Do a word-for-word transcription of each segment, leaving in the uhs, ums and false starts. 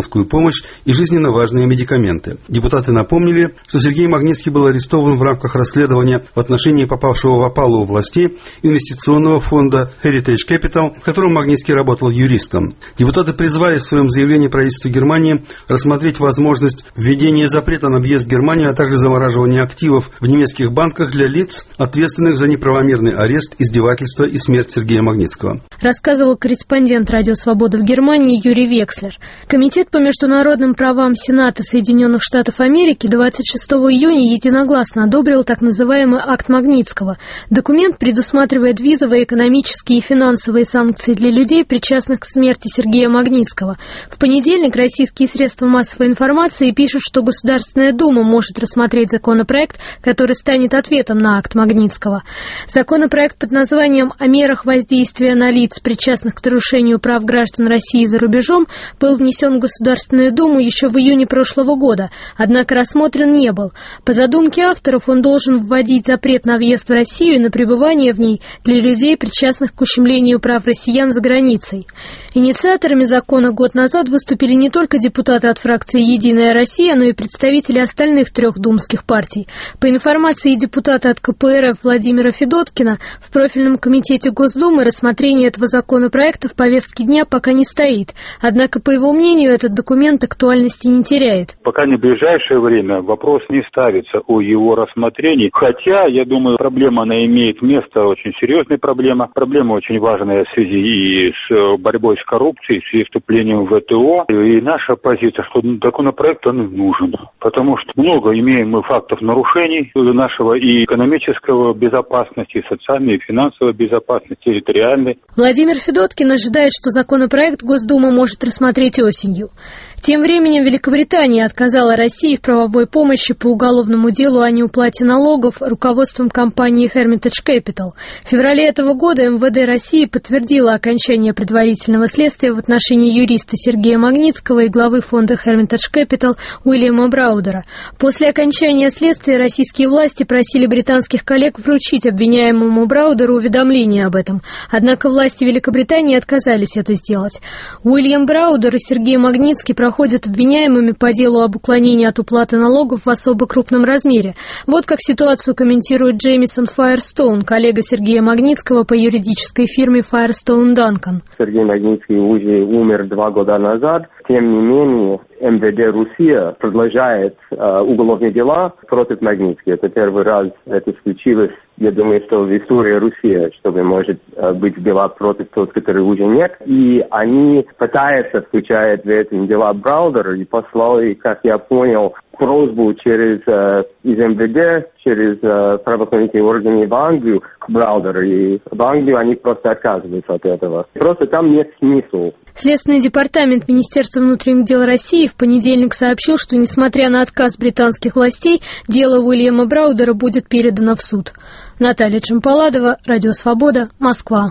медицинскую помощь и жизненно важные медикаменты. Депутаты напомнили, что Сергей Магнитский был арестован в рамках расследования в отношении попавшего в опалу у властей инвестиционного фонда Heritage Capital, в котором Магнитский работал юристом. Депутаты призвали в своем заявлении правительства Германии рассмотреть возможность введения запрета на въезд в Германию, а также замораживания активов в немецких банках для лиц, ответственных за неправомерный арест, издевательство и смерть Сергея Магнитского. Рассказывал корреспондент «Радио Свобода» в Германии Юрий Векслер. Комитет по международным правам Сената Соединенных Штатов Америки двадцать шестого июня единогласно одобрил так называемый акт Магнитского. Документ предусматривает визовые, экономические и финансовые санкции для людей, причастных к смерти Сергея Магнитского. В понедельник российские средства массовой информации пишут, что Государственная Дума может рассмотреть законопроект, который станет ответом на акт Магнитского. Законопроект под названием «О мерах воздействия на лиц, причастных к нарушению прав граждан России за рубежом», был внесен в Государственную Думу еще в июне прошлого года, однако рассмотрен не был. По задумке авторов он должен вводить запрет на въезд в Россию и на пребывание в ней для людей, причастных к ущемлению прав россиян за границей. Инициаторами закона год назад выступили не только депутаты от фракции «Единая Россия», но и представители остальных трех думских партий. По информации депутата от ка пэ эр эф Владимира Федоткина, в профильном комитете Госдумы рассмотрение этого законопроекта в повестке дня пока не стоит. Однако, по его мнению, этот документ актуальности не теряет. Пока не в ближайшее время вопрос не ставится о его рассмотрении. Хотя, я думаю, проблема, она имеет место, очень серьезная проблема. Проблема очень важная в связи и с борьбой с коррупцией, с ее вступлением в вэ тэ о. И наша позиция, что законопроект он нужен. Потому что много имеем мы фактов нарушений нашего и экономического безопасности, и социальной, и финансовой безопасности, территориальной. Владимир Федоткин ожидает, что законопроект Госдума может рассмотреть осенью. Тем временем Великобритания отказала России в правовой помощи по уголовному делу о неуплате налогов руководством компании Heritage Capital. В феврале этого года эм вэ дэ России подтвердило окончание предварительного следствия в отношении юриста Сергея Магнитского и главы фонда Heritage Capital Уильяма Браудера. После окончания следствия российские власти просили британских коллег вручить обвиняемому Браудеру уведомление об этом. Однако власти Великобритании отказались это сделать. Уильям Браудер и Сергей Магнитский проходят ходят обвиняемыми по делу об уклонении от уплаты налогов в особо крупном размере. Вот как ситуацию комментирует Джеймисон Файерстоун, коллега Сергея Магнитского по юридической фирме Файерстоун Данкан. Сергей Магнитский уже умер два года назад. Тем не менее, эм вэ дэ Россия продолжает э, уголовные дела против Магнитского. Это первый раз это случилось, я думаю, что в истории России, чтобы, может быть, дела против того, которые уже нет. И они пытаются включать в эти дела Браудера и послали, как я понял, просьбу через э, из эм вэ дэ, через э, правоохранительные органы в Англию к Браудеру. И в Англию они просто отказываются от этого. Просто там нет смысла. Следственный департамент Министерства внутренних дел России в понедельник сообщил, что, несмотря на отказ британских властей, дело Уильяма Браудера будет передано в суд. Наталья Чемпаладова, Радио Свобода, Москва.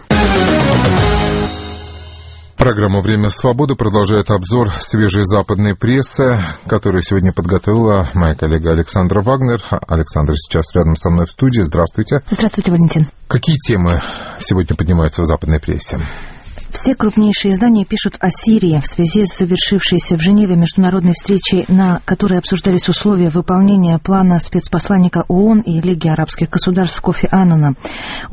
Программа «Время свободы» продолжает обзор свежей западной прессы, которую сегодня подготовила моя коллега Александра Вагнер. Александра сейчас рядом со мной в студии. Здравствуйте. Здравствуйте, Валентин. Какие темы сегодня поднимаются в западной прессе? Все крупнейшие издания пишут о Сирии в связи с завершившейся в Женеве международной встречей, на которой обсуждались условия выполнения плана спецпосланника ООН и Лиги арабских государств Кофи Аннана.